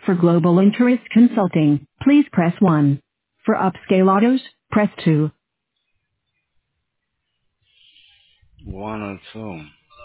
For global interest consulting, please press 1. For upscale autos, press 2. One or two.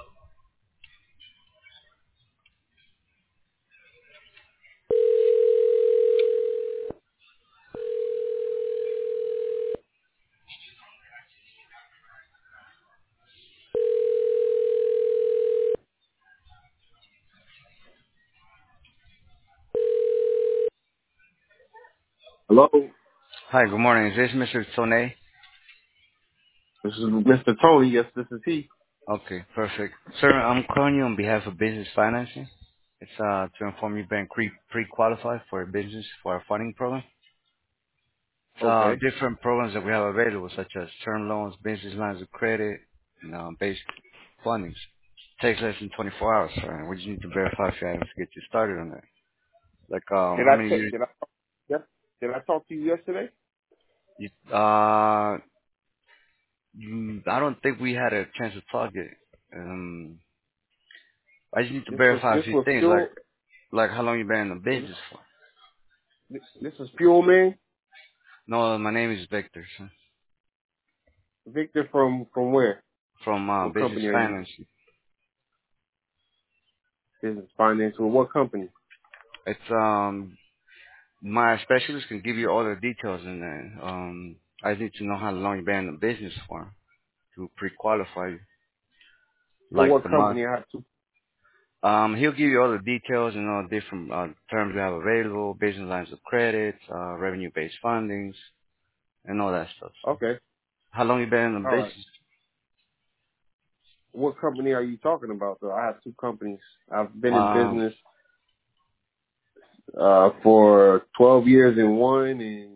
Hello, Hi, good morning. Is this Mr. Tone? this is Mr. Tony. Yes, this is he. Okay, perfect. Sir, I'm calling you on behalf of business financing. It's to inform you bank pre-qualified for a business for our funding program. It's Okay. different programs that we have available, such as term loans, business lines of credit, and basic fundings. Takes less than 24 hours, sir. We just need to verify if you have to get you started on that. Like, Did how I many t- years? did I yes, did I talk to you yesterday? You, I don't think we had a chance to talk yet. I just need to This was verify a this few was things, fuel. like how long you been in the Was business for. this is Fuel Man No, my name is Victor, sir, Victor from where? from What Business company are you? Finance. Business Finance. With what company? It's my specialist can give you all the details, and then I need to know how long you been in the business for to pre-qualify you, For like what the month. company? I have two. He'll give you all the details and all the different terms we have available, business lines of credit, revenue-based fundings, and all that stuff. So, Okay. how long you been in the All right. business? What company are you talking about? Though I have two companies. I've been in Um, business for 12 years in one, and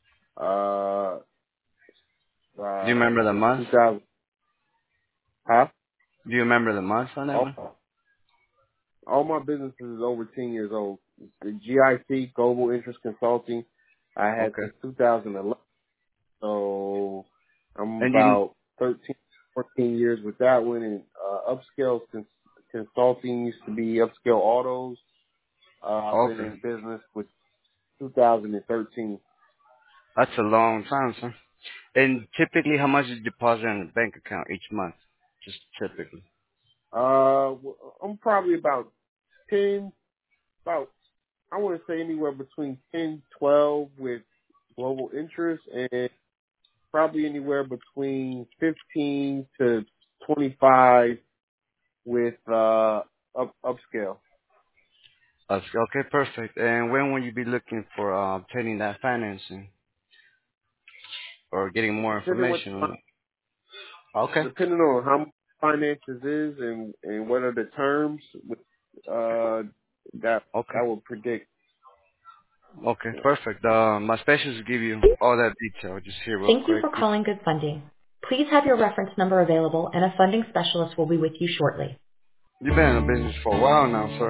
do you remember the since month? 2000. Huh? Do you remember the month on that one? All my businesses is over 10 years old. The GIC, Global Interest Consulting, I had Okay. since 2011. So I'm And you, about 13, 14 years with that one. And Upscale Consulting used to be Upscale Autos. I've been okay. in business with 2013. That's a long time, sir. And typically, how much is deposit in the bank account each month? Just typically. I'm probably about 10, about, I want to say anywhere between 10, 12 with Global Interest, and probably anywhere between 15 to 25 with upscale. Okay, perfect. And when will you be looking for obtaining that financing or getting more Depending information on it? Okay. depending on how much finances is and what are the terms with, that Okay. that will predict. Okay, Yeah. perfect. My specialist will give you all that detail. Just here real Thank you quick. for calling Good Funding. Please have your reference number available and a funding specialist will be with you shortly. You've been in the business for a while now, sir.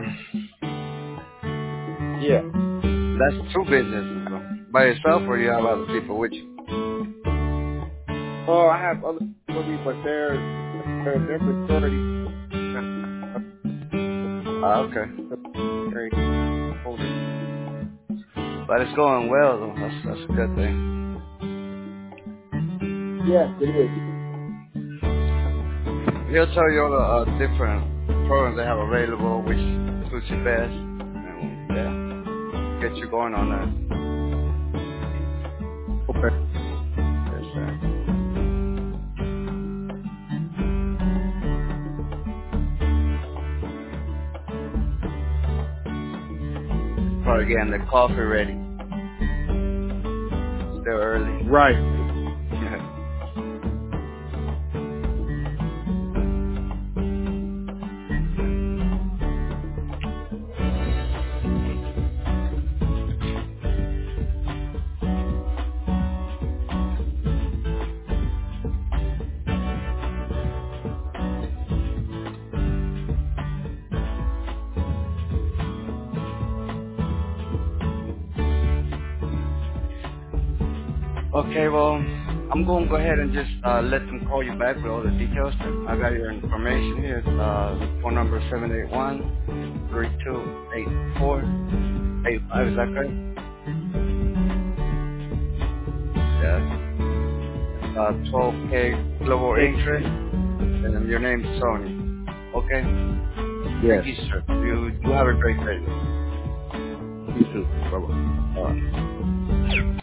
Yeah. That's two businesses, though. By yourself, or you have other people with you? Oh, I have other with me, but they're majority Okay. owners. But it's going well, though. That's a good thing. Yes, it is. He'll tell you all the different programs they have available, which suits you best, and yeah, get you going on that. Okay. Yes, sir. Probably getting the coffee ready. Still early. Right. Okay, well, I'm going to go ahead and just let them call you back with all the details. I got your information here. Phone number 781-3284. 85, is that correct? Yes. 12K global interest, and your name is Tony. Okay? Thank Yes. you, sir. You have a great day. You too. Bye bye. All right.